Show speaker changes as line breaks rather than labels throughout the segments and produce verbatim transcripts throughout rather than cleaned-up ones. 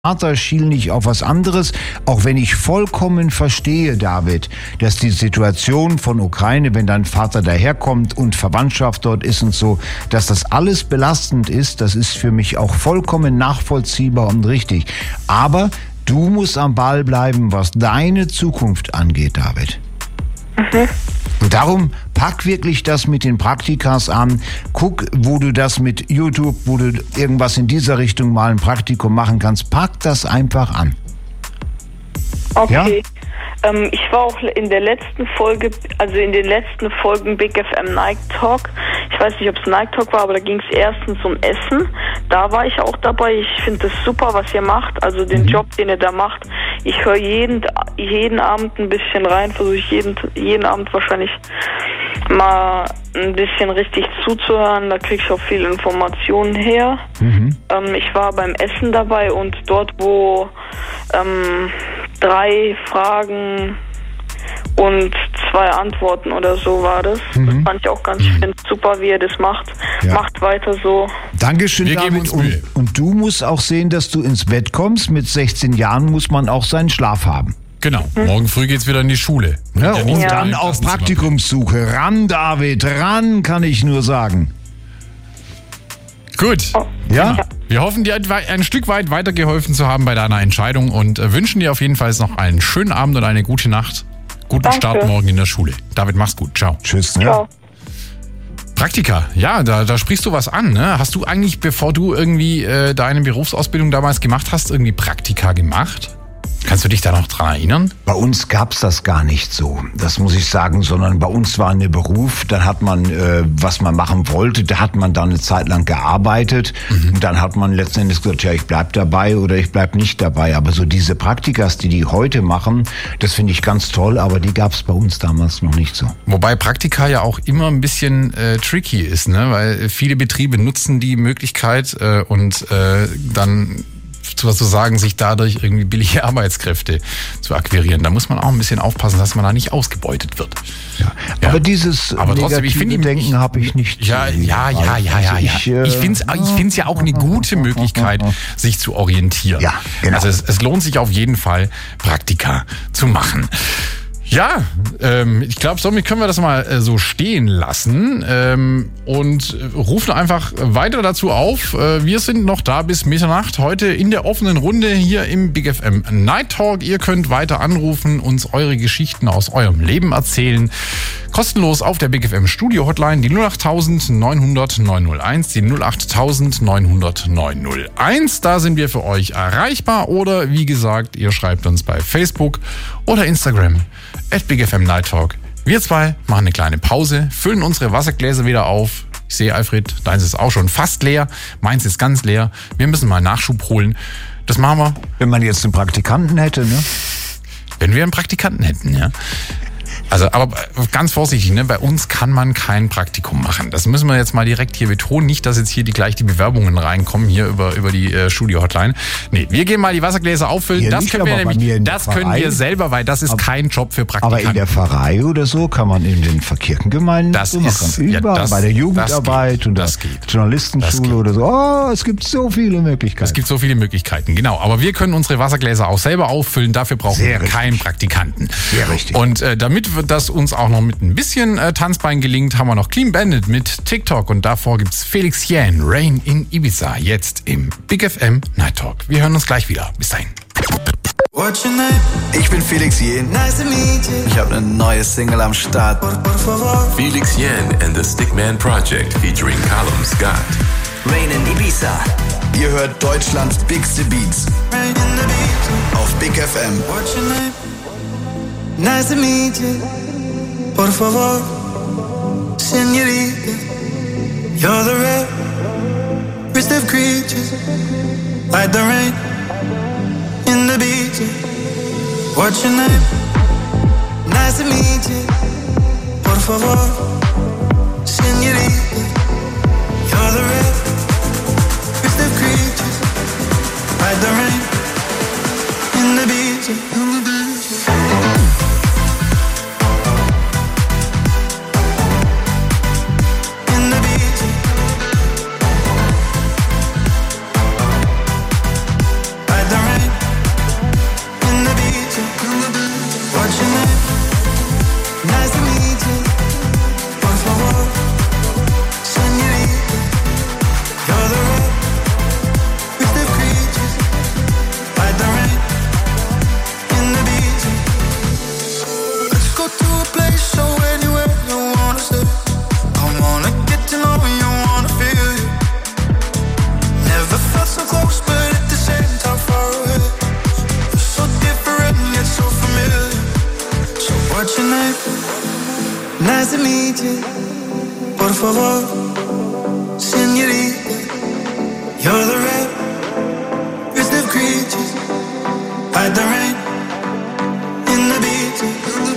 Vater schiel nicht auf was anderes, auch wenn ich vollkommen verstehe, David, dass die Situation von Ukraine, wenn dein Vater daherkommt und Verwandtschaft dort ist und so, dass das alles belastend ist, das ist für mich auch vollkommen nachvollziehbar und richtig. Aber du musst am Ball bleiben, was deine Zukunft angeht, David. Mhm. Und darum pack wirklich das mit den Praktikas an. Guck, wo du das mit YouTube, wo du irgendwas in dieser Richtung mal ein Praktikum machen kannst. Pack das einfach an.
Okay.
Ja?
Ähm, ich war auch in der letzten Folge, also in den letzten Folgen Big F M Night Talk. Ich weiß nicht, ob es Night Talk war, aber da ging es erstens um Essen. Da war ich auch dabei. Ich finde das super, was ihr macht. Also den mhm. Job, den ihr da macht. Ich höre jeden, jeden Abend ein bisschen rein, versuche ich jeden, jeden Abend wahrscheinlich mal ein bisschen richtig zuzuhören. Da kriege ich auch viele Informationen her. Mhm. Ähm, ich war beim Essen dabei und dort, wo ähm, drei Fragen und zwei Antworten oder so war das. Mhm. Das fand ich auch ganz, ich finde super, wie ihr das macht. Ja. Macht weiter so.
Dankeschön,
Wir
David. Und, und du musst auch sehen, dass du ins Bett kommst. Mit sechzehn Jahren muss man auch seinen Schlaf haben.
Genau, hm. morgen früh geht's wieder in die Schule.
Ja,
ja,
und
ja.
dann auf Praktikumssuche. Ran, David, ran, kann ich nur sagen.
Gut.
Oh.
Ja?
ja.
Wir hoffen, dir ein Stück weit weitergeholfen zu haben bei deiner Entscheidung und wünschen dir auf jeden Fall noch einen schönen Abend und eine gute Nacht. Guten
Danke.
Start morgen in der Schule. David, mach's gut. Ciao.
Tschüss. Ne?
Ciao.
Praktika, ja, da, da sprichst du was an. Ne? Hast du eigentlich, bevor du irgendwie äh, deine Berufsausbildung damals gemacht hast, irgendwie Praktika gemacht? Kannst du dich da noch dran erinnern?
Bei uns gab's das gar nicht so, das muss ich sagen, sondern bei uns war ein Beruf, dann hat man, äh, was man machen wollte, da hat man dann eine Zeit lang gearbeitet mhm. und dann hat man letztendlich gesagt, ja, ich bleib dabei oder ich bleib nicht dabei. Aber so diese Praktikas, die die heute machen, das finde ich ganz toll, aber die gab's bei uns damals noch nicht so.
Wobei Praktika ja auch immer ein bisschen äh, tricky ist, ne? Weil viele Betriebe nutzen die Möglichkeit äh, und äh, dann sozusagen sich dadurch irgendwie billige Arbeitskräfte zu akquirieren. Da muss man auch ein bisschen aufpassen, dass man da nicht ausgebeutet wird.
Ja,
ja.
Aber dieses
aber trotzdem, ich
negative
finde,
Denken habe ich nicht.
Ja, ja, ja, ja, ja, ja.
Ich, äh,
ich finde es ich find's ja auch eine gute Möglichkeit, sich zu orientieren.
Ja, genau.
Also es, es lohnt sich auf jeden Fall, Praktika zu machen. Ja, ähm, ich glaube, somit können wir das mal äh, so stehen lassen ähm, und äh, rufen einfach weiter dazu auf. Äh, wir sind noch da bis Mitternacht, heute in der offenen Runde hier im Big F M Night Talk. Ihr könnt weiter anrufen, uns eure Geschichten aus eurem Leben erzählen. Kostenlos auf der Big F M Studio Hotline, die null acht neunhundert neunhunderteins, die null acht neunhundert neunhunderteins. Da sind wir für euch erreichbar oder wie gesagt, ihr schreibt uns bei Facebook oder Instagram at Big F M Night Talk. Wir zwei machen eine kleine Pause, füllen unsere Wassergläser wieder auf. Ich sehe, Alfred, deins ist auch schon fast leer, meins ist ganz leer. Wir müssen mal Nachschub holen. Das machen wir.
Wenn man jetzt einen Praktikanten hätte, ne?
Wenn wir einen Praktikanten hätten, ja. Also, aber ganz vorsichtig, ne? Bei uns kann man kein Praktikum machen. Das müssen wir jetzt mal direkt hier betonen. Nicht, dass jetzt hier die, gleich die Bewerbungen reinkommen, hier über, über die äh, Studio-Hotline. Nee, wir gehen mal die Wassergläser auffüllen.
Hier
das
nicht,
können wir nämlich, das können
Pfarrei,
wir selber, weil das ist
aber,
kein Job für Praktikanten.
Aber in der Pfarrei oder so kann man in den Kirchengemeinden
das
so
ist,
machen. Überall,
ja, das,
bei der Jugendarbeit
das
und
das
der
geht.
Journalistenschule
das geht.
oder so. Oh, es gibt so viele Möglichkeiten.
Es gibt so viele Möglichkeiten, genau. Aber wir können unsere Wassergläser auch selber auffüllen. Dafür brauchen
Sehr
wir
richtig.
keinen Praktikanten.
Sehr richtig.
Und äh, damit das uns auch noch mit ein bisschen äh, Tanzbein gelingt, haben wir noch Clean Bandit mit TikTok. Und davor gibt's Felix Jähn, Rain in Ibiza, jetzt im Big F M Night Talk. Wir hören uns gleich wieder. Bis dahin.
Ich bin Felix Jähn. Ich habe eine neue Single am Start.
Felix Jähn and the Stickman Project featuring Callum Scott.
Rain in Ibiza. Ihr hört Deutschlands bigste Beats. Auf Big F M.
Nice to meet you. Por favor, señorita. You're the rarest of creatures, like the rain in the beach. What's your name? Nice to meet you. Por favor, señorita. You're the rarest of creatures, like the rain in the beach. In the beach. The rain Nice to meet you. Por favor, señorita. You're the rarest of creatures. Like the rain in the beaches.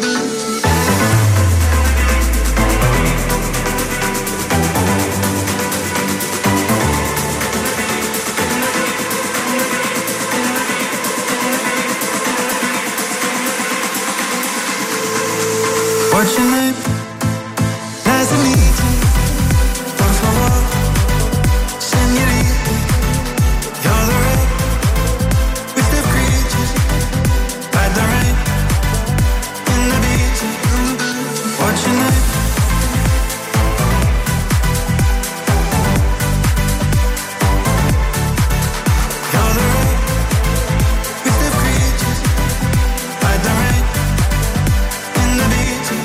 What's your name? Nice to meet you. Por favor, señorita. You're the rarest of creatures. Like the rain in the beaches. What's your name? You're the rarest of creatures. Like the rain in the beaches.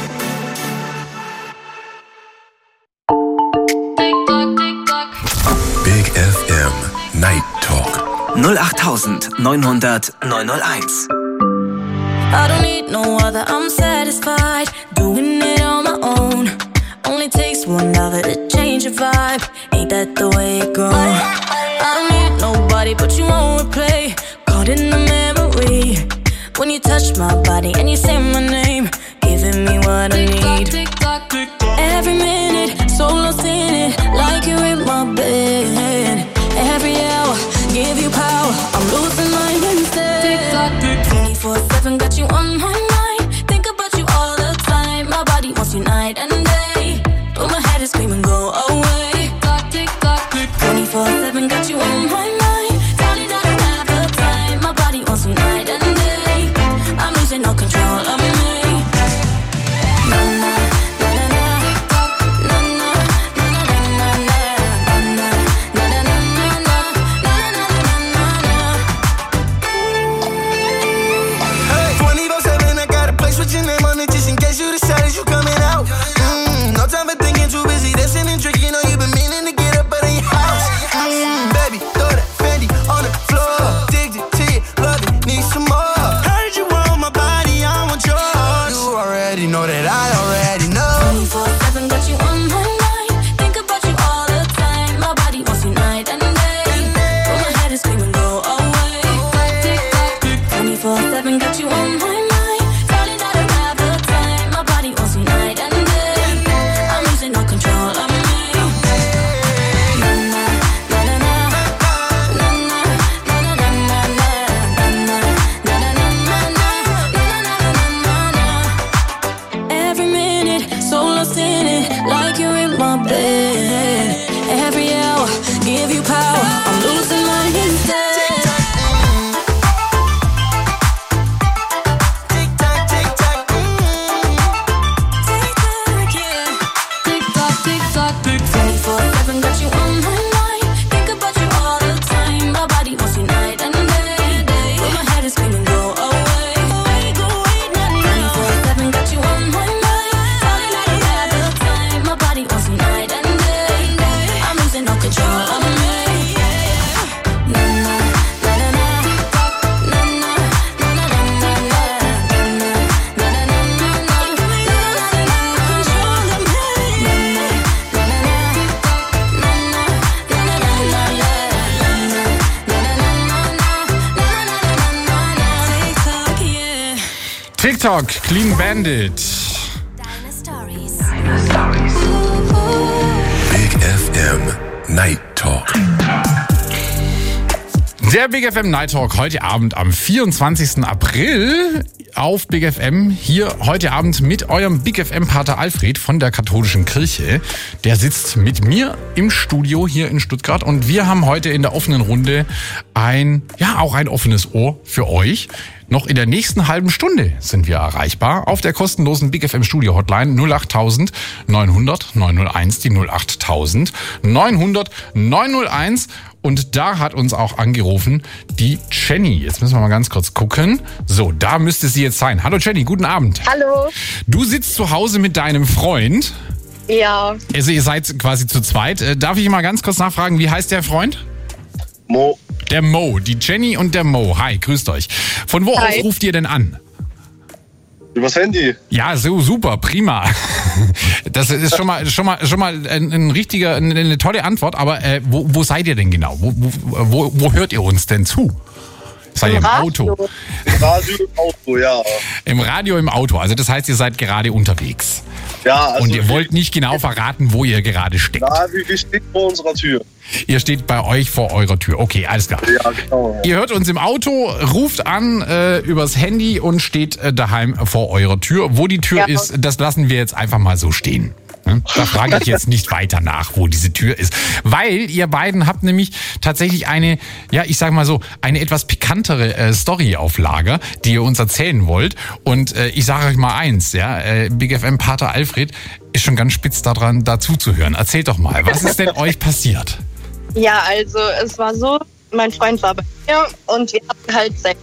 Big F M Night Talk.
null acht neun null null neun null eins.
I don't need no other, I'm satisfied doing it on my own. Only takes one other to change your vibe. Ain't that the way it goes? I don't need nobody but you won't replay. Caught in the memory when you touch my body and you say my name, giving me what I need. Every minute, so lost in it, like you're in my bed. Every hour, give you power, I'm losing my instead. twenty-four seven, got you on my mind. Think about you all the time. My body wants you night and day, but my head is screaming, go away. twenty-four seven, got you on my mind. Tell you that I have the time. My body wants you night and day. I'm losing all control of me. Na na na na na na na na na na na na
twenty-four seven, I got a place with your name on it just in case you decided you coming out. Mm, no time for thinking, too busy dancing and drinking. Know you been meaning to get up out of your house. Mm, baby, throw that Fendi on the floor. Addicted to you, love it, need some more. Heard you want my body, I want yours. You already know that I already know.
twenty-four seven, got you on my mind. Think about you all the time. My body wants you night and day, but my head is screaming, go away. twenty-four seven, got you on my mind. Tell you that I have the time. My body wants you night and day. I'm losing all control of me. Na na na na na na na na na na na na na na na na. Every minute, so lost in it, like you're in my bed. Every hour, give you power, I'm losing my instead.
Tick tock, tick tock, mm.
Tick-tock, yeah. Tick-tock, tick-tock. twenty-four seven, got you on my mind. Think about you all the time. My body wants you night and day, but my head is screaming, go away. twenty-four seven, got you on my mind. Tell you that I have the time. My body wants you night and day. I'm losing all control of me. Na na na na na na na na na na na na na
TikTok, Clean Bandit.
Big F M Night Talk.
Der Big F M Night Talk heute Abend am vierundzwanzigsten April auf Big F M. Hier heute Abend mit eurem Big F M-Pater Alfred von der Katholischen Kirche. Der sitzt mit mir im Studio hier in Stuttgart und wir haben heute in der offenen Runde ein, ja, auch ein offenes Ohr für euch. Noch in der nächsten halben Stunde sind wir erreichbar auf der kostenlosen Big F M Studio Hotline null acht neun null null neun null eins, die null acht neun null null neun null eins. Und da hat uns auch angerufen die Jenny. Jetzt müssen wir mal ganz kurz gucken. So, da müsste sie jetzt sein. Hallo Jenny, guten Abend.
Hallo.
Du sitzt zu Hause mit deinem Freund.
Ja.
Also ihr seid quasi zu zweit. Darf ich mal ganz kurz nachfragen, wie heißt der Freund?
Mo.
Der Mo, die Jenny und der Mo. Hi, grüßt euch. Von wo
Hi.
aus ruft ihr denn an?
Übers Handy.
Ja, so super, prima. Das ist schon mal schon mal schon mal ein, ein richtiger, eine, eine tolle Antwort. Aber äh, wo, wo seid ihr denn genau? Wo, wo, wo hört ihr uns denn zu? Seid ihr im Auto?
Im Radio im Auto, ja.
Im Radio im Auto. Also das heißt, ihr seid gerade unterwegs.
Ja. Also
und ihr wollt nicht genau verraten, wo ihr gerade steckt.
Ja, wir stehen vor unserer Tür.
Ihr steht bei euch vor eurer Tür. Okay, alles klar.
Ja, genau. Ja.
Ihr hört uns im Auto, ruft an äh, übers Handy und steht äh, daheim vor eurer Tür. Wo die Tür ja. ist, das lassen wir jetzt einfach mal so stehen. Da frage ich jetzt nicht weiter nach, wo diese Tür ist. Weil ihr beiden habt nämlich tatsächlich eine, ja, ich sag mal so, eine etwas pikantere äh, Story auf Lager, die ihr uns erzählen wollt. Und äh, ich sage euch mal eins, ja, äh, Big F M-Pater Alfred ist schon ganz spitz daran, dazu zu hören. Erzählt doch mal, was ist denn euch passiert?
Ja, also es war so, mein Freund war bei mir und wir hatten halt Sex.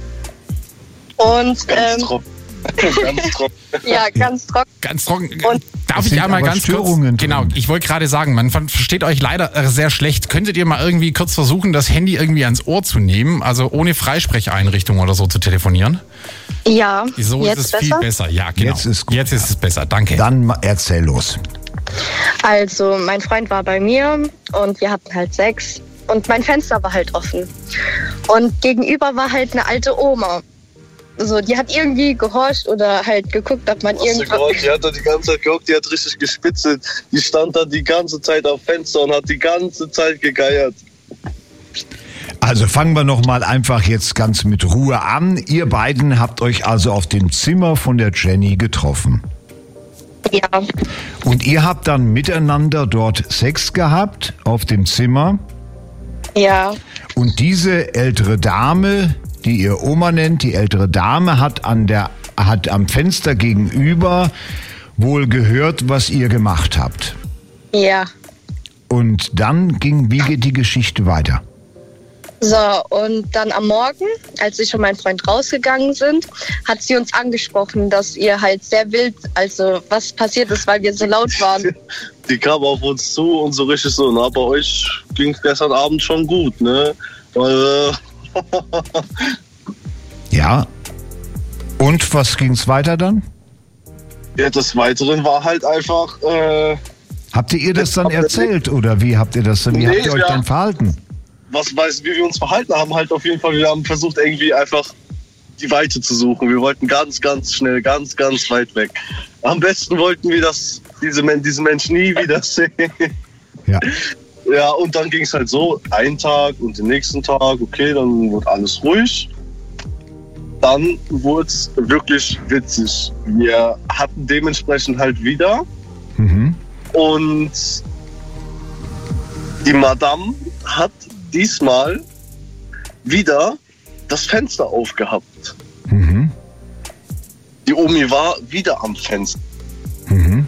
Und,
ganz
ähm...
trocken. ganz trocken.
Ja, ganz trocken.
Ganz trocken. Und darf ich einmal ganz kurz... Drin. Genau, ich wollte gerade sagen, man versteht euch leider sehr schlecht. Könntet ihr mal irgendwie kurz versuchen, das Handy irgendwie ans Ohr zu nehmen, also ohne Freisprecheinrichtung oder so zu telefonieren?
Ja,
so
jetzt
ist es
besser?
viel besser. Ja, genau.
Jetzt ist gut.
Jetzt ist es besser, danke.
Dann erzähl los.
Also, mein Freund war bei mir und wir hatten halt Sex und mein Fenster war halt offen. Und gegenüber war halt eine alte Oma. So, die hat irgendwie gehorcht oder halt geguckt, ob man irgendwas...
Die hat da die ganze Zeit geguckt, die hat richtig gespitzelt. Die stand da die ganze Zeit am Fenster und hat die ganze Zeit gegeiert.
Also fangen wir noch mal einfach jetzt ganz mit Ruhe an. Ihr beiden habt euch also auf dem Zimmer von der Jenny getroffen.
Ja.
Und ihr habt dann miteinander dort Sex gehabt auf dem Zimmer?
Ja.
Und diese ältere Dame, die ihr Oma nennt, die ältere Dame hat an der hat am Fenster gegenüber wohl gehört, was ihr gemacht habt.
Ja.
Und dann ging, wie geht die Geschichte weiter?
So, und dann am Morgen, als ich und mein Freund rausgegangen sind, hat sie uns angesprochen, dass ihr halt sehr wild, also was passiert ist, weil wir so laut waren.
Die kam auf uns zu und so richtig so, na, bei euch ging es gestern Abend schon gut, ne? Weil, äh
ja. Und was ging's weiter dann?
Ja, des Weiteren war halt einfach... Äh,
habt ihr ihr das dann erzählt oder wie habt ihr das dann, wie
nee,
habt ihr euch
ja.
dann verhalten?
Was weiß, wie wir uns verhalten haben, halt auf jeden Fall, wir haben versucht irgendwie einfach die Weite zu suchen. Wir wollten ganz, ganz schnell, ganz, ganz weit weg. Am besten wollten wir das, diese, diesen Mensch nie wiedersehen.
Ja.
Ja, und dann ging es halt so, einen Tag und den nächsten Tag, okay, dann wurde alles ruhig. Dann wurde es wirklich witzig. Wir hatten dementsprechend halt wieder.
Mhm.
Und die Madame hat diesmal wieder das Fenster aufgehabt.
Mhm.
Die Omi war wieder am Fenster.
Mhm.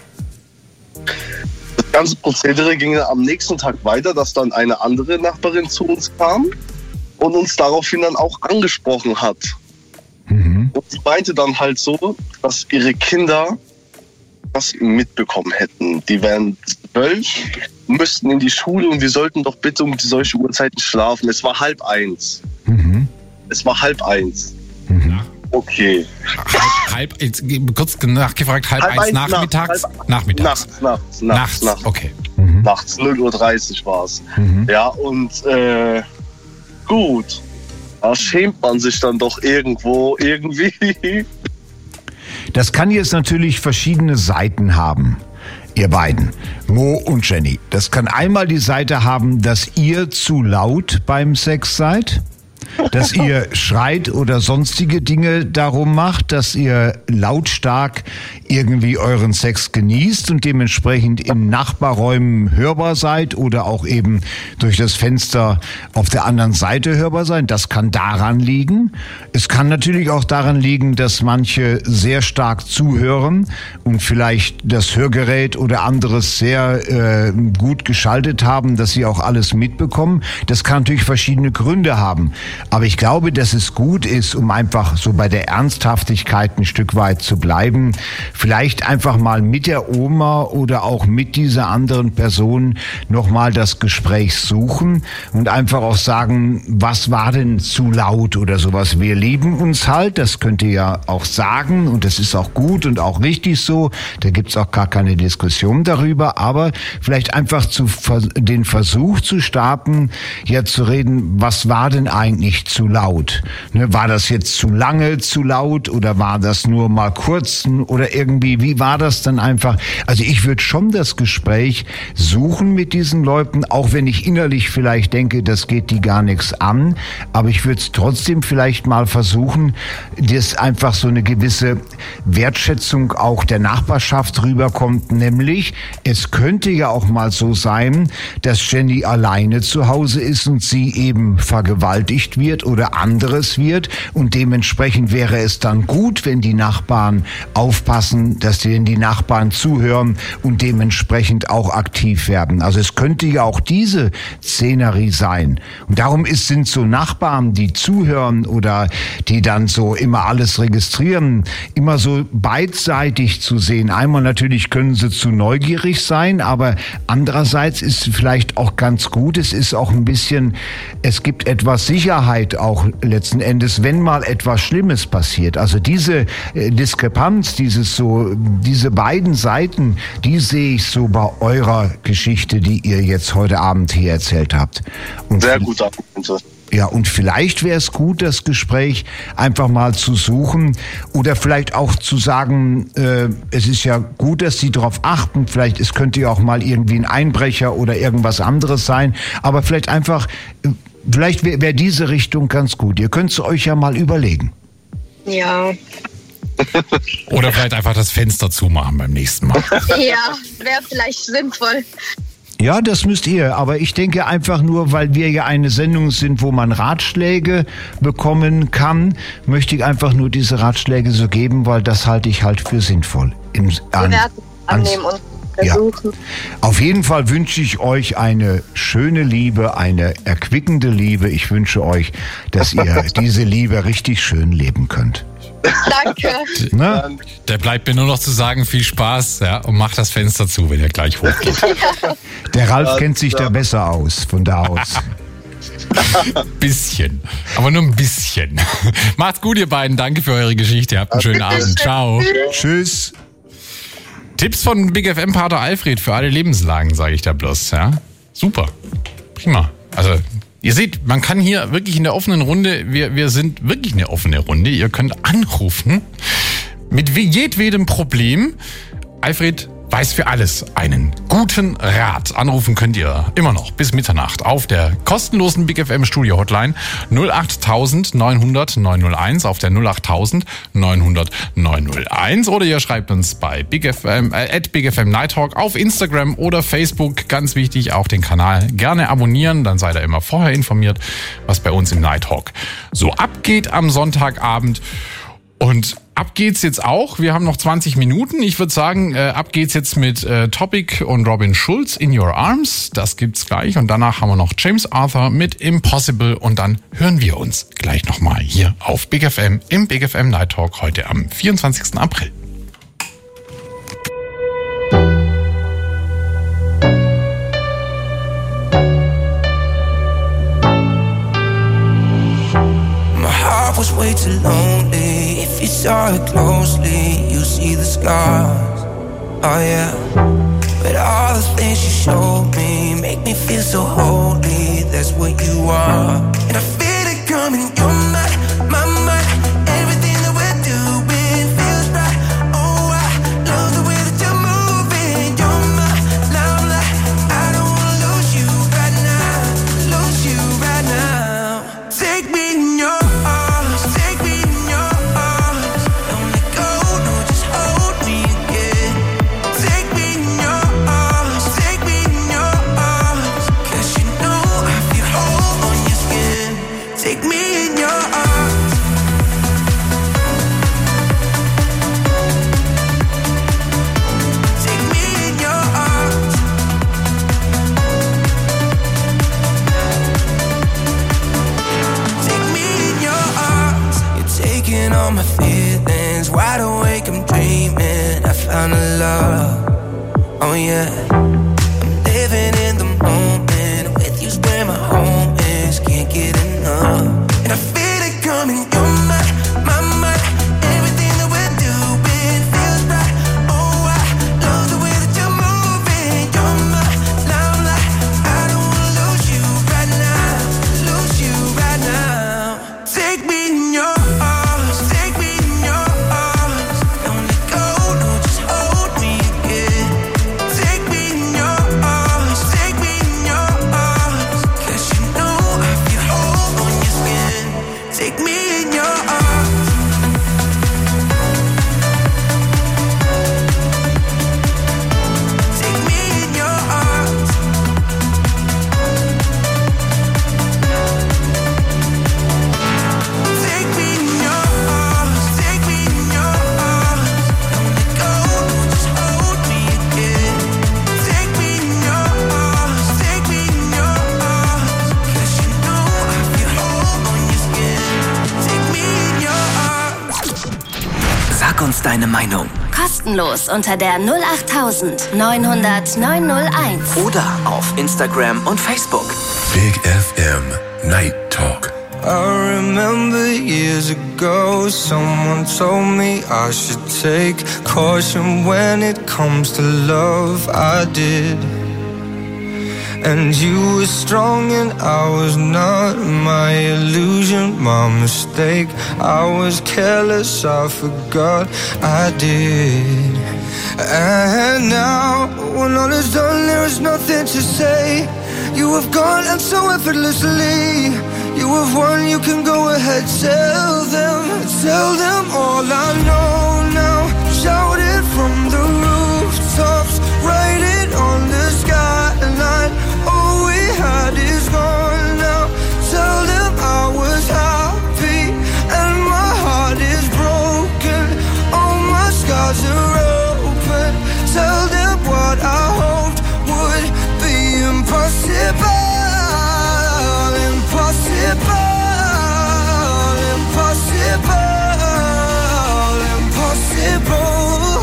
Das ganze Prozedere ging am nächsten Tag weiter, dass dann eine andere Nachbarin zu uns kam und uns daraufhin dann auch angesprochen hat.
Mhm.
Und sie meinte dann halt so, dass ihre Kinder das mitbekommen hätten. Die wären zwölf, müssten in die Schule und wir sollten doch bitte um solche Uhrzeiten schlafen. Es war halb eins.
Mhm.
Es war halb eins.
Mhm.
Okay.
Halb, halb jetzt, kurz nachgefragt, halb, halb eins nachmittags?
Halb,
nachmittags.
Nachts, nachts, nachts,
nachts.
nachts.
Okay.
Mhm.
Nachts, null Uhr dreißig war es.
Mhm.
Ja, und äh, gut. Da schämt man sich dann doch irgendwo, irgendwie.
Das kann jetzt natürlich verschiedene Seiten haben, ihr beiden, Mo und Jenny. Das kann einmal die Seite haben, dass ihr zu laut beim Sex seid, dass ihr schreit oder sonstige Dinge darum macht, dass ihr lautstark irgendwie euren Sex genießt und dementsprechend in Nachbarräumen hörbar seid oder auch eben durch das Fenster auf der anderen Seite hörbar sein. Das kann daran liegen. Es kann natürlich auch daran liegen, dass manche sehr stark zuhören und vielleicht das Hörgerät oder anderes sehr äh, gut geschaltet haben, dass sie auch alles mitbekommen. Das kann natürlich verschiedene Gründe haben. Aber ich glaube, dass es gut ist, um einfach so bei der Ernsthaftigkeit ein Stück weit zu bleiben, vielleicht einfach mal mit der Oma oder auch mit dieser anderen Person nochmal das Gespräch suchen und einfach auch sagen, was war denn zu laut oder sowas. Wir lieben uns halt, das könnt ihr ja auch sagen und das ist auch gut und auch richtig so. Da gibt's auch gar keine Diskussion darüber, aber vielleicht einfach zu den Versuch zu starten, ja zu reden, was war denn eigentlich zu laut? Ne, war das jetzt zu lange zu laut oder war das nur mal kurz oder irgendwie, wie war das dann einfach? Also ich würde schon das Gespräch suchen mit diesen Leuten, auch wenn ich innerlich vielleicht denke, das geht die gar nichts an, aber ich würde es trotzdem vielleicht mal versuchen, dass einfach so eine gewisse Wertschätzung auch der Nachbarschaft rüberkommt, nämlich es könnte ja auch mal so sein, dass Jenny alleine zu Hause ist und sie eben vergewaltigt wird oder anderes wird und dementsprechend wäre es dann gut, wenn die Nachbarn aufpassen, dass denen die Nachbarn zuhören und dementsprechend auch aktiv werden. Also es könnte ja auch diese Szenerie sein. Und darum ist, sind so Nachbarn, die zuhören oder die dann so immer alles registrieren, immer so beidseitig zu sehen. Einmal natürlich können sie zu neugierig sein, aber andererseits ist vielleicht auch ganz gut, es ist auch ein bisschen, es gibt etwas Sicherheit auch letzten Endes, wenn mal etwas Schlimmes passiert. Also diese äh, Diskrepanz, dieses so, diese beiden Seiten, die sehe ich so bei eurer Geschichte, die ihr jetzt heute Abend hier erzählt habt. Und
sehr gute Argumente.
Ja, und vielleicht wäre es gut, das Gespräch einfach mal zu suchen oder vielleicht auch zu sagen, äh, es ist ja gut, dass Sie darauf achten, vielleicht es könnte ja auch mal irgendwie ein Einbrecher oder irgendwas anderes sein, aber vielleicht einfach, äh, vielleicht wäre wär diese Richtung ganz gut. Ihr könnt es euch ja mal überlegen.
Ja.
Oder vielleicht einfach das Fenster zumachen beim nächsten Mal.
Ja, wäre vielleicht sinnvoll.
Ja, das müsst ihr, aber ich denke einfach nur, weil wir ja eine Sendung sind, wo man Ratschläge bekommen kann, möchte ich einfach nur diese Ratschläge so geben, weil das halte ich halt für sinnvoll. Im, an,
wir werden annehmen und versuchen.
Ja. Auf jeden Fall wünsche ich euch eine schöne Liebe, eine erquickende Liebe. Ich wünsche euch, dass ihr diese Liebe richtig schön leben könnt.
Danke.
Na?
Der bleibt mir nur noch zu sagen, viel Spaß, ja, und macht das Fenster zu, wenn er gleich hochgeht.
Der Ralf ja, kennt sich ja. da besser aus, von da aus.
Bisschen, aber nur ein bisschen. Macht's gut, ihr beiden. Danke für eure Geschichte. Habt einen schönen Abend. Ciao.
Tschüss.
Tipps von Big F M-Pater Alfred für alle Lebenslagen, sage ich da bloß. Ja? Super. Prima. Also, ihr seht, man kann hier wirklich in der offenen Runde, wir, wir sind wirklich eine offene Runde. Ihr könnt anrufen mit jedwedem Problem. Alfred weiß für alles einen guten Rat. Anrufen könnt ihr immer noch bis Mitternacht auf der kostenlosen Big F M Studio Hotline null acht neunhundert neunhunderteins auf der null acht neunhundert neunhunderteins oder ihr schreibt uns bei Big F M, äh, at Big F M Night Talk auf Instagram oder Facebook. Ganz wichtig, auch den Kanal gerne abonnieren, dann seid ihr immer vorher informiert, was bei uns im Night Talk so abgeht am Sonntagabend. Und ab geht's jetzt auch. Wir haben noch zwanzig Minuten. Ich würde sagen, äh, ab geht's jetzt mit äh, Topic und Robin Schulz, In Your Arms. Das gibt's gleich. Und danach haben wir noch James Arthur mit Impossible. Und dann hören wir uns gleich nochmal hier auf Big F M im Big F M Night Talk heute am vierundzwanzigsten April.
Was way too lonely. If you saw it closely, you see the scars. Oh yeah. But all the things you showed me make me feel so holy. That's what you are. And I feel it coming. You're my, my, my. Everything that we're doing feels right. Oh, I love the way that you're moving. You're my limelight. I don't wanna lose you right now. Lose you right now. Take me in your Take me in your arms. hiding all my feelings. Wide awake, I'm dreaming. I found a love. Oh yeah. I'm living in the moment. With you's where my home is. Can't get enough. And I feel it coming. You're my, my, my. Everything that we're doing feels right. Oh, I love the way that you're moving. You're my limelight. I don't wanna lose you right now. Lose you right now. Take me in your arms. Take me in your arms. Don't let go. No, just hold me again. Take me in your arms. Take me in your arms. 'Cause you know I feel home on your skin. Take me in your arms. Take me in your arms. Take me in your arms. Take me in your arms. Don't let go. Just hold me again. Take me in your arms. Take me in your arms. 'Cause you know I feel home on your skin. Take me in your arms.
Sag uns deine Meinung.
Kostenlos unter der null acht neun null null neun null eins.
Oder auf Instagram und Facebook.
Big F M Night Talk.
I remember years ago, someone told me I should take caution when it comes to love. I did. And you were strong and I was not. My illusion, my mistake. I was careless, I forgot I did. And now, when all is done, there is nothing to say. You have gone and so effortlessly. You have won, you can go ahead, tell them, tell them all I know now. Shout it from the rooftops, write it on the skyline. All we had is gone now. Tell them I was happy and my heart is broken. All my scars are open. Tell them what I hoped would be impossible. Impossible, impossible, impossible.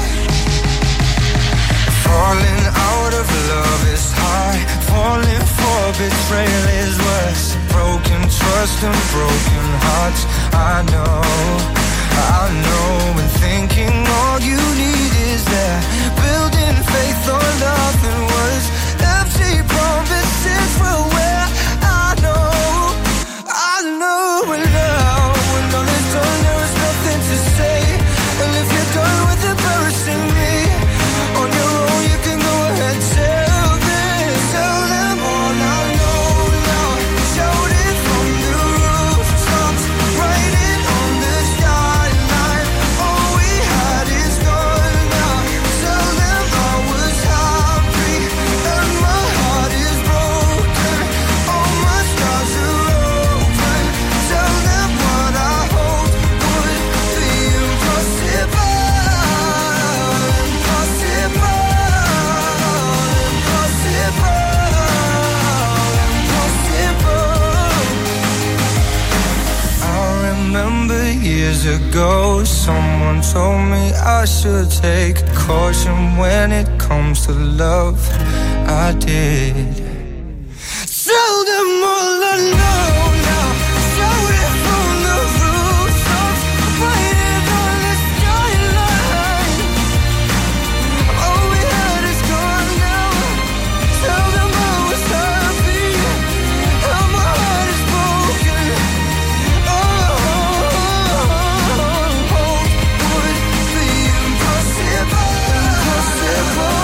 Falling out of love is hard. Falling for betrayal is worse. Broken trust and broken hearts. I know, I know. And thinking all you need is that. Building faith on nothing was. Empty promises were where I know. I know it now. When all is done, there is nothing to say. And if you're done with embarrassing me, on your own you can go ahead, tell them, tell them all I know now. Shout it from the rooftops, write it on the skyline. All we had is gone now. Tell them I was happy and my heart is broken. All my scars are open. Tell them what I hoped would be impossible. Impossible. Impossible. I remember years ago, someone told me I should take caution when it comes to love. I did. Tell them all I know now. Shout it from the rooftops, write it on the skyline. All we had is gone now. Tell them I was happy and my heart is broken. Oh, hope would be impossible. Impossible.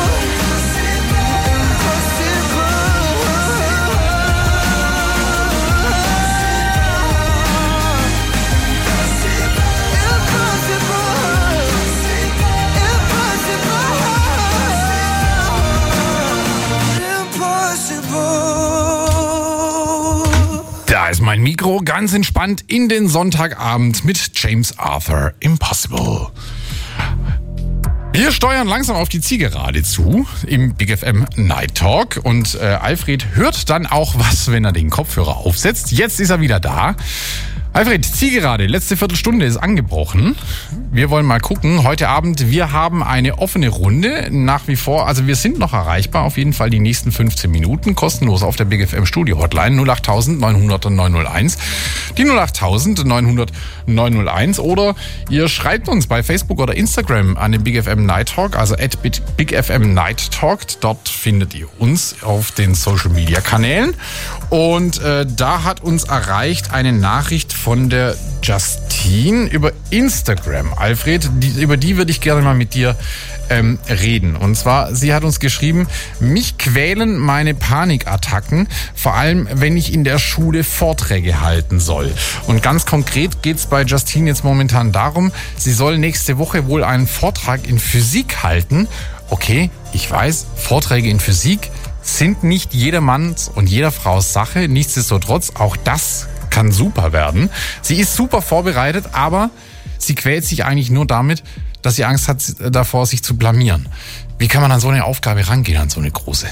Da ist mein Mikro ganz entspannt in den Sonntagabend mit James Arthur Impossible. Wir steuern langsam auf die Zielgerade zu im Big F M Night Talk und äh, Alfred hört dann auch was, wenn er den Kopfhörer aufsetzt. Jetzt ist er wieder da. Alfred, Zielgerade, letzte Viertelstunde ist angebrochen. Wir wollen mal gucken. Heute Abend, wir haben eine offene Runde. Nach wie vor, also wir sind noch erreichbar. Auf jeden Fall die nächsten fünfzehn Minuten. Kostenlos auf der Big F M Studio Hotline null acht neunhundert neun null eins. Die null acht neunhundert neun null eins. Oder ihr schreibt uns bei Facebook oder Instagram an den Big F M Night Talk, also at Big F M Night Talk. Dort findet ihr uns auf den Social Media Kanälen. Und äh, da hat uns erreicht eine Nachricht von der Justine über Instagram. Alfred, die, über die würde ich gerne mal mit dir ähm, reden. Und zwar, sie hat uns geschrieben, mich quälen meine Panikattacken, vor allem wenn ich in der Schule Vorträge halten soll. Und ganz konkret geht es bei Justine jetzt momentan darum, sie soll nächste Woche wohl einen Vortrag in Physik halten. Okay, ich weiß, Vorträge in Physik sind nicht jedermanns und jeder Frau's Sache. Nichtsdestotrotz, auch das kann super werden. Sie ist super vorbereitet, aber sie quält sich eigentlich nur damit, dass sie Angst hat davor, sich zu blamieren. Wie kann man an so eine Aufgabe rangehen, an so eine große?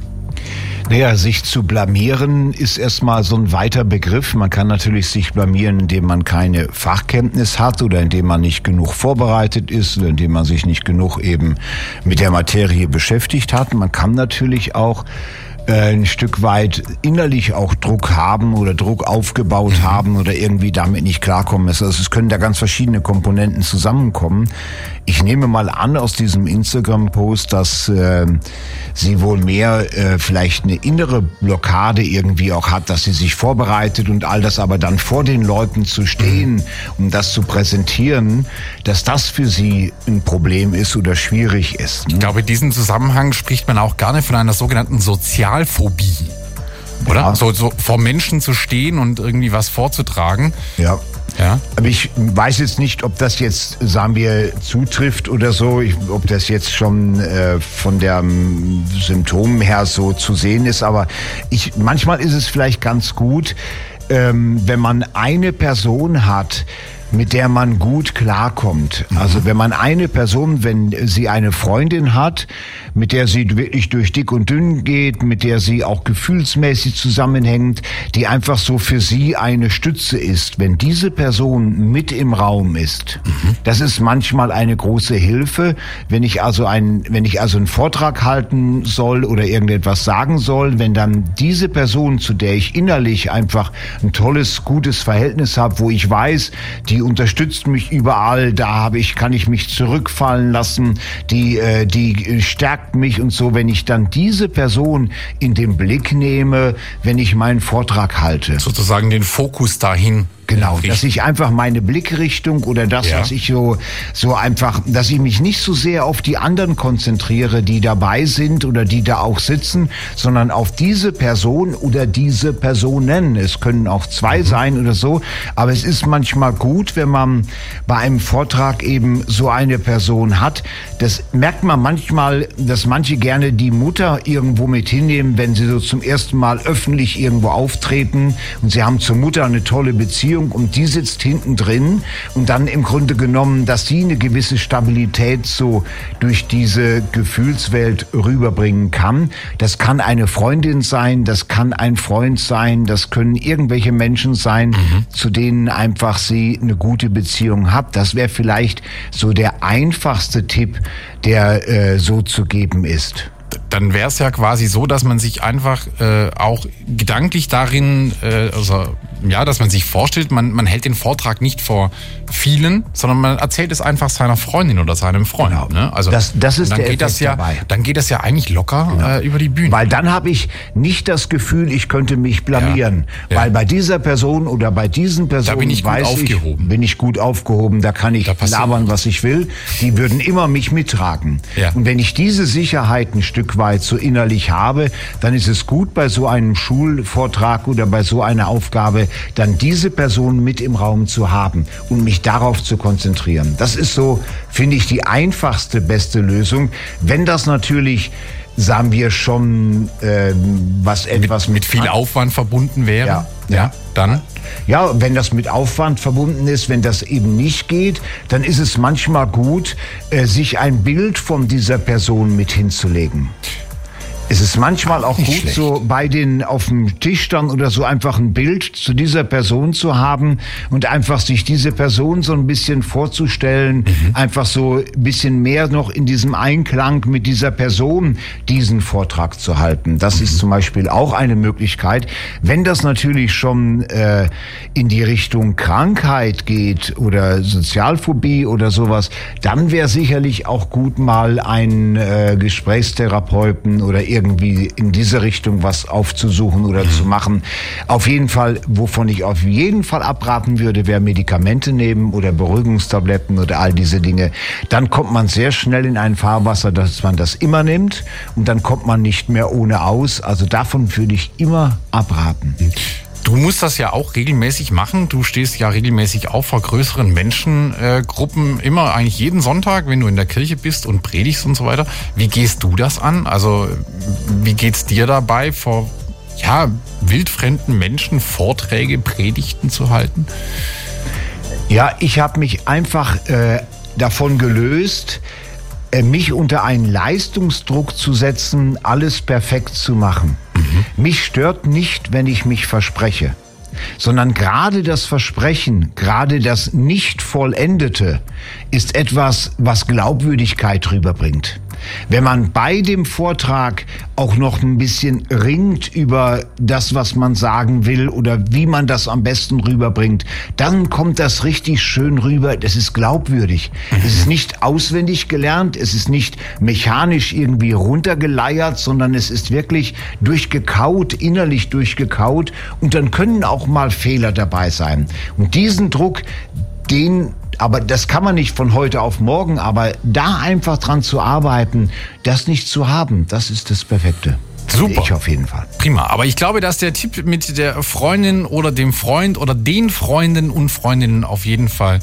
Naja, sich zu blamieren ist erstmal so ein weiter Begriff. Man kann natürlich sich blamieren, indem man keine Fachkenntnis hat oder indem man nicht genug vorbereitet ist oder indem man sich nicht genug eben mit der Materie beschäftigt hat. Man kann natürlich auch ein Stück weit innerlich auch Druck haben oder Druck aufgebaut mhm. haben oder irgendwie damit nicht klarkommen. Also es können da ganz verschiedene Komponenten zusammenkommen. Ich nehme mal an aus diesem Instagram-Post, dass äh, sie wohl mehr äh, vielleicht eine innere Blockade irgendwie auch hat, dass sie sich vorbereitet und all das aber dann vor den Leuten zu stehen, mhm. um das zu präsentieren, dass das für sie ein Problem ist oder schwierig ist. Ne?
Ich glaube, in diesem Zusammenhang spricht man auch gerne von einer sogenannten Sozialphobie. Oder? Ja. So, so vor Menschen zu stehen und irgendwie was vorzutragen.
Ja.
Ja.
Aber ich weiß jetzt nicht, ob das jetzt, sagen wir, zutrifft oder so, ich, ob das jetzt schon äh, von der ähm, Symptomen her so zu sehen ist. Aber ich, manchmal ist es vielleicht ganz gut, ähm, wenn man eine Person hat, mit der man gut klarkommt. Mhm. Also wenn man eine Person, wenn sie eine Freundin hat, mit der sie wirklich durch dick und dünn geht, mit der sie auch gefühlsmäßig zusammenhängt, die einfach so für sie eine Stütze ist. Wenn diese Person mit im Raum ist, mhm. das ist manchmal eine große Hilfe. Wenn ich also ein, wenn ich also einen Vortrag halten soll oder irgendetwas sagen soll, wenn dann diese Person, zu der ich innerlich einfach ein tolles, gutes Verhältnis habe, wo ich weiß, die unterstützt mich überall, da habe ich, kann ich mich zurückfallen lassen, die, äh, die stärkt mich und so, wenn ich dann diese Person in den Blick nehme, wenn ich meinen Vortrag halte.
Sozusagen den Fokus dahin.
Genau, dass ich einfach meine Blickrichtung oder das, ja. was ich so, so einfach, dass ich mich nicht so sehr auf die anderen konzentriere, die dabei sind oder die da auch sitzen, sondern auf diese Person oder diese Personen. Es können auch zwei mhm. sein oder so, aber es ist manchmal gut, wenn man bei einem Vortrag eben so eine Person hat. Das merkt man manchmal, dass manche gerne die Mutter irgendwo mit hinnehmen, wenn sie so zum ersten Mal öffentlich irgendwo auftreten und sie haben zur Mutter eine tolle Beziehung und die sitzt hinten drin und dann im Grunde genommen, dass sie eine gewisse Stabilität so durch diese Gefühlswelt rüberbringen kann. Das kann eine Freundin sein, das kann ein Freund sein, das können irgendwelche Menschen sein, mhm. zu denen einfach sie eine gute Beziehung hat. Das wäre vielleicht so der einfachste Tipp, der äh, so zu geben ist.
Dann wäre es ja quasi so, dass man sich einfach äh, auch gedanklich darin, äh, also ja, dass man sich vorstellt, man, man hält den Vortrag nicht vor vielen, sondern man erzählt es einfach seiner Freundin oder seinem Freund. Genau. Ne? Also
das, das ist
dann
der
geht das ja,
dabei.
Dann geht das ja eigentlich locker genau. äh, über die Bühne.
Weil dann habe ich nicht das Gefühl, ich könnte mich blamieren. Ja. Weil ja. bei dieser Person oder bei diesen Personen
da bin ich gut
weiß
aufgehoben.
ich, bin ich gut aufgehoben, da kann ich da labern, was ich will. Die würden immer mich mittragen. Ja. Und wenn ich diese Sicherheit ein Stück weit so innerlich habe, dann ist es gut bei so einem Schulvortrag oder bei so einer Aufgabe, dann diese Person mit im Raum zu haben und mich darauf zu konzentrieren. Das ist so, finde ich, die einfachste, beste Lösung. Wenn das natürlich, sagen wir schon, äh, was etwas
mit, mit viel Aufwand verbunden wäre,
ja,
ja, ja, dann?
Ja, wenn das mit Aufwand verbunden ist, wenn das eben nicht geht, dann ist es manchmal gut, äh, sich ein Bild von dieser Person mit hinzulegen. Es ist manchmal auch
Nicht
gut,
schlecht.
so bei den auf dem Tisch dann oder so einfach ein Bild zu dieser Person zu haben und einfach sich diese Person so ein bisschen vorzustellen, mhm. einfach so ein bisschen mehr noch in diesem Einklang mit dieser Person diesen Vortrag zu halten. Das mhm. ist zum Beispiel auch eine Möglichkeit. Wenn das natürlich schon äh, in die Richtung Krankheit geht oder Sozialphobie oder sowas, dann wäre sicherlich auch gut, mal einen äh, Gesprächstherapeuten oder irgendwie in diese Richtung was aufzusuchen oder mhm. zu machen. Auf jeden Fall, wovon ich auf jeden Fall abraten würde, wäre Medikamente nehmen oder Beruhigungstabletten oder all diese Dinge. Dann kommt man sehr schnell in ein Fahrwasser, dass man das immer nimmt und dann kommt man nicht mehr ohne aus. Also davon würde ich immer abraten.
Du musst das ja auch regelmäßig machen. Du stehst ja regelmäßig auf vor größeren Menschengruppen, immer eigentlich jeden Sonntag, wenn du in der Kirche bist und predigst und so weiter. Wie gehst du das an? Also wie geht's dir dabei, vor ja, wildfremden Menschen Vorträge, Predigten zu halten?
Ja, ich habe mich einfach äh, davon gelöst, äh, mich unter einen Leistungsdruck zu setzen, alles perfekt zu machen. Mhm. Mich stört nicht, wenn ich mich verspreche, sondern gerade das Versprechen, gerade das Nicht-Vollendete ist etwas, was Glaubwürdigkeit rüberbringt. Wenn man bei dem Vortrag auch noch ein bisschen ringt über das, was man sagen will oder wie man das am besten rüberbringt, dann kommt das richtig schön rüber. Das ist glaubwürdig. Mhm. Es ist nicht auswendig gelernt, es ist nicht mechanisch irgendwie runtergeleiert, sondern es ist wirklich durchgekaut, innerlich durchgekaut und dann können auch mal Fehler dabei sein. Und diesen Druck, den aber das kann man nicht von heute auf morgen, aber da einfach dran zu arbeiten, das nicht zu haben, das ist das Perfekte.
Super.
Ich auf jeden Fall.
Prima. Aber ich glaube, dass der Tipp mit der Freundin oder dem Freund oder den Freunden und Freundinnen auf jeden Fall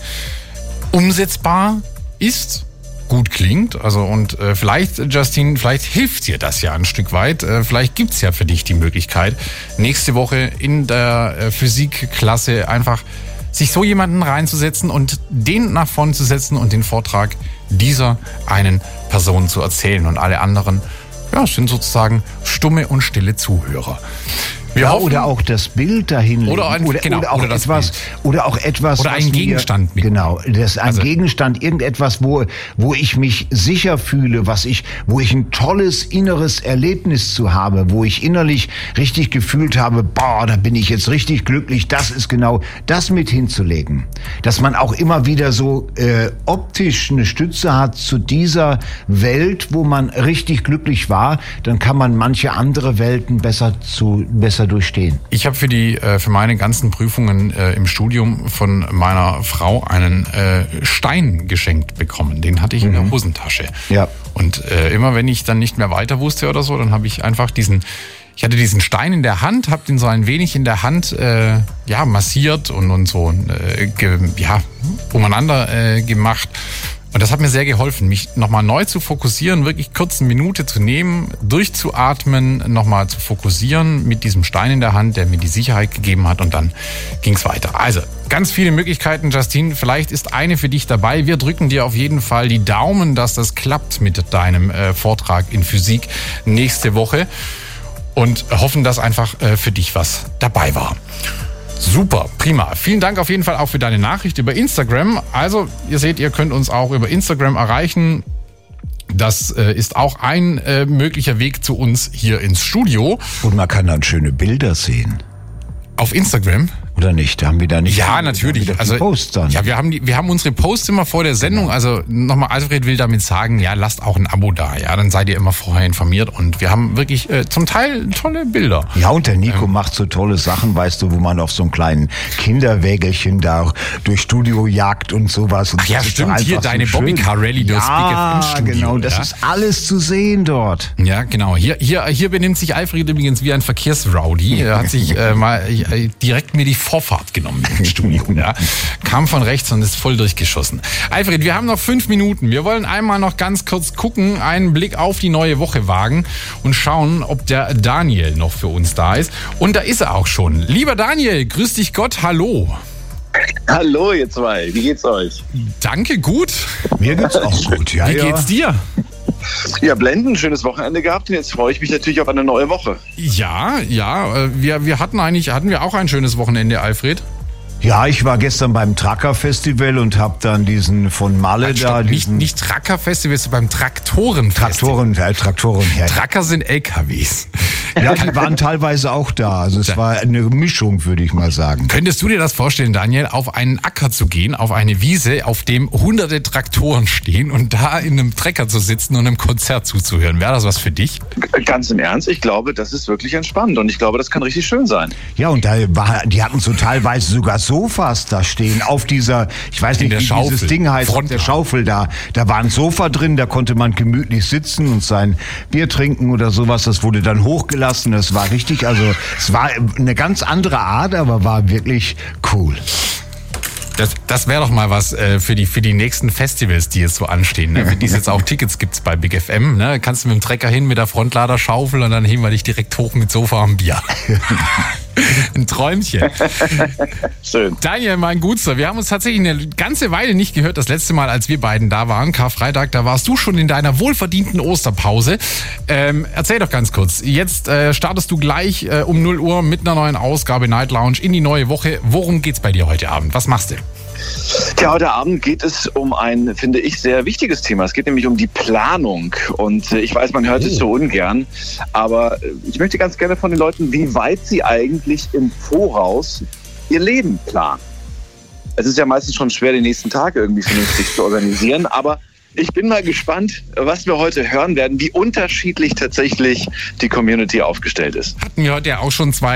umsetzbar ist. Gut klingt. Also und äh, vielleicht, Justine, vielleicht hilft dir das ja ein Stück weit. Äh, vielleicht gibt's ja für dich die Möglichkeit, nächste Woche in der äh, Physikklasse einfach sich so jemanden reinzusetzen und den nach vorne zu setzen und den Vortrag dieser einen Person zu erzählen. Und alle anderen, ja, sind sozusagen stumme und stille Zuhörer. Wir
ja,
hoffen,
oder auch das Bild dahin
oder, ein,
oder,
genau,
oder auch
oder das
etwas
Bild.
oder auch etwas
oder ein Gegenstand
mir, genau das ein
also,
Gegenstand irgendetwas wo wo ich mich sicher fühle, was ich wo ich ein tolles inneres Erlebnis zu habe, wo ich innerlich richtig gefühlt habe, boah, da bin ich jetzt richtig glücklich, das ist genau das mit hinzulegen, dass man auch immer wieder so äh, optisch eine Stütze hat zu dieser Welt, wo man richtig glücklich war, dann kann man manche andere Welten besser zu besser durchstehen.
Ich habe für die äh, für meine ganzen Prüfungen äh, im Studium von meiner Frau einen äh, Stein geschenkt bekommen. Den hatte ich mhm. in der Hosentasche.
Ja.
Und äh, immer wenn ich dann nicht mehr weiter wusste oder so, dann habe ich einfach diesen ich hatte diesen Stein in der Hand, habe den so ein wenig in der Hand äh, ja massiert und und so äh, ge, ja umeinander äh, gemacht. Und das hat mir sehr geholfen, mich nochmal neu zu fokussieren, wirklich kurz eine Minute zu nehmen, durchzuatmen, nochmal zu fokussieren mit diesem Stein in der Hand, der mir die Sicherheit gegeben hat, und dann ging's weiter. Also, ganz viele Möglichkeiten, Justine. Vielleicht ist eine für dich dabei. Wir drücken dir auf jeden Fall die Daumen, dass das klappt mit deinem äh, Vortrag in Physik nächste Woche und hoffen, dass einfach äh, für dich was dabei war. Super, prima. Vielen Dank auf jeden Fall auch für deine Nachricht über Instagram. Also, ihr seht, ihr könnt uns auch über Instagram erreichen. Das äh, ist auch ein äh, möglicher Weg zu uns hier ins Studio.
Und man kann dann schöne Bilder sehen.
Auf Instagram?
Oder nicht? Da haben wir da nicht.
Ja, natürlich. Also,
Posts dann.
Ja, wir haben die, wir haben unsere Posts immer vor der Sendung. Also nochmal, Alfred will damit sagen, ja, lasst auch ein Abo da. Ja, dann seid ihr immer vorher informiert. Und wir haben wirklich äh, zum Teil tolle Bilder.
Ja, und der Nico
ähm,
macht so tolle Sachen, weißt du, wo man auf so einem kleinen Kinderwägelchen da durch Studio jagt und sowas. Und
ach ja, stimmt. Hier
so
deine Bobbycar-Rallye durchs
ja,
Big F M-Studio.
Genau, das
ja?
ist alles zu sehen dort.
Ja, genau. Hier, hier, hier benimmt sich Alfred übrigens wie ein Verkehrsrowdy. Er hat sich äh, mal äh, direkt mir die Vorfahrt genommen im Studio. Ja. Kam von rechts und ist voll durchgeschossen. Alfred, wir haben noch fünf Minuten. Wir wollen einmal noch ganz kurz gucken, einen Blick auf die neue Woche wagen und schauen, ob der Daniel noch für uns da ist. Und da ist er auch schon. Lieber Daniel, grüß dich Gott, hallo.
Hallo ihr zwei, wie geht's euch?
Danke, gut.
Mir geht's auch gut, ja.
Wie
ja.
geht's dir?
Ja, blendend, schönes Wochenende gehabt und jetzt freue ich mich natürlich auf eine neue Woche.
Ja, ja, wir, wir hatten eigentlich, hatten wir auch ein schönes Wochenende, Alfred?
Ja, ich war gestern beim Tracker-Festival und habe dann diesen von Malle
Halt,
da...
stopp, nicht,
diesen
nicht Tracker-Festival, sondern beim Traktoren-Festival.
Traktoren, ja, Traktoren, ja.
Tracker sind L K Ws.
Ja, die waren teilweise auch da. Also es war eine Mischung, würde ich mal sagen.
Könntest du dir das vorstellen, Daniel, auf einen Acker zu gehen, auf eine Wiese, auf dem hunderte Traktoren stehen und da in einem Trecker zu sitzen und einem Konzert zuzuhören? Wäre das was für dich?
Ganz im Ernst, ich glaube, das ist wirklich entspannt und ich glaube, das kann richtig schön sein.
Ja, und da war, die hatten so teilweise sogar Sofas da stehen auf dieser, ich weiß nicht,
der
wie
Schaufel.
dieses Ding heißt, auf der Schaufel da. Da war ein Sofa drin, da konnte man gemütlich sitzen und sein Bier trinken oder sowas. Das wurde dann hochgelassen. Das war richtig, also es war eine ganz andere Art, aber war wirklich cool.
Das, das wäre doch mal was äh, für die für die nächsten Festivals, die jetzt so anstehen. Ne? Für die es jetzt auch Tickets gibt bei Big F M. Ne? Kannst du mit dem Trecker hin, mit der Frontladerschaufel und dann heben wir dich direkt hoch mit Sofa und Bier. Ein Träumchen.
Schön.
Daniel, mein Gutster, wir haben uns tatsächlich eine ganze Weile nicht gehört. Das letzte Mal, als wir beiden da waren, Karfreitag, da warst du schon in deiner wohlverdienten Osterpause. Ähm, erzähl doch ganz kurz. Jetzt äh, startest du gleich äh, um null Uhr mit einer neuen Ausgabe Night Lounge in die neue Woche. Worum geht's bei dir heute Abend? Was machst du?
Ja, heute Abend geht es um ein, finde ich, sehr wichtiges Thema. Es geht nämlich um die Planung. Und äh, ich weiß, man hört es so ungern, aber äh, ich möchte ganz gerne von den Leuten, wie weit sie eigentlich im Voraus ihr Leben planen. Es ist ja meistens schon schwer, den nächsten Tag irgendwie vernünftig zu organisieren, aber ich bin mal gespannt, was wir heute hören werden, wie unterschiedlich tatsächlich die Community aufgestellt ist.
Hatten wir heute ja auch schon zwei